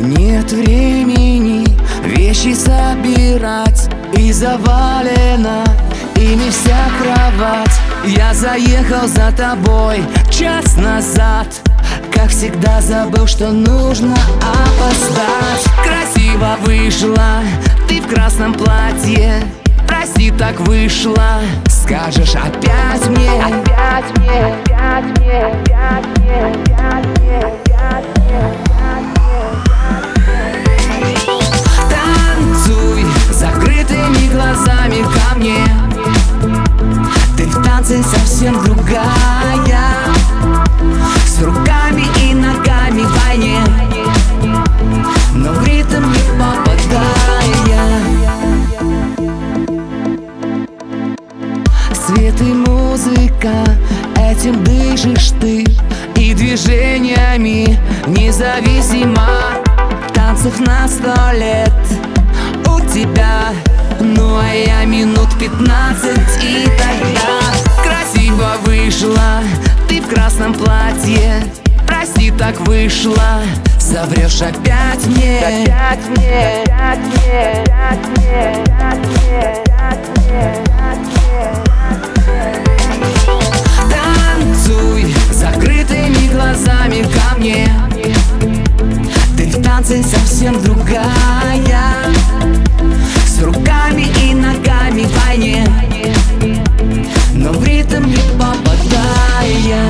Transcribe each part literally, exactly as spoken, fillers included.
Нет времени вещи собирать, и завалена ими вся кровать. Я заехал за тобой час назад, как всегда забыл, что нужно опоздать. Красиво вышла ты в красном платье, прости, так вышло. Скажешь опять мне, опять мне, опять мне, опять мне, опять мне, опять мне. Танцуй закрытыми глазами ко мне. Ты в танце совсем другая, с руками и ногами в войне, но в ритм не попадая. Свет и музыка, этим дышишь ты, и движениями независимо. Танцев на сто лет у тебя, ну а я минут пятнадцать. И тогда красиво вышла ты в красном платье, прости, так вышло. Соврешь опять мне, опять мне, опять мне, опять мне, опять мне, опять мне, опять мне. Танцуй закрытыми глазами ко мне. Ты в танце совсем другая, с руками и ногами в войне, но в ритм не попадая.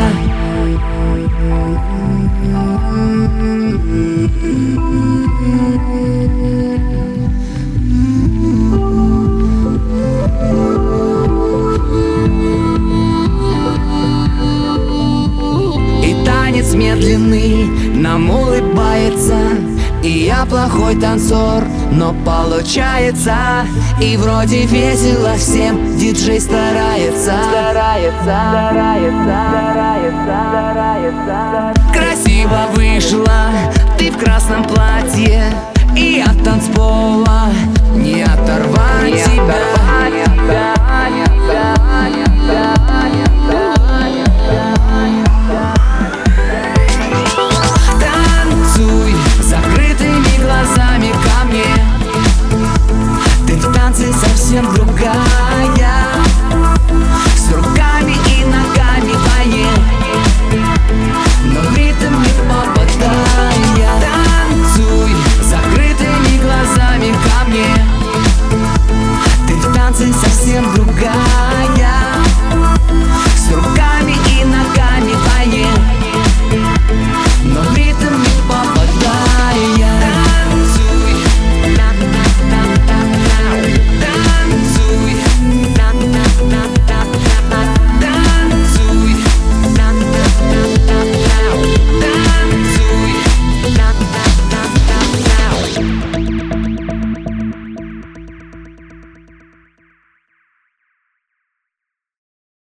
И танец медленный нам улыбается, и я плохой танцор, но получается. И вроде весело всем, диджей старается, старается, старается, старается, старается. Красиво вышла ты в красном платье, и от танцпола не оторвать тебя, не оторвать тебя, не оторвать тебя.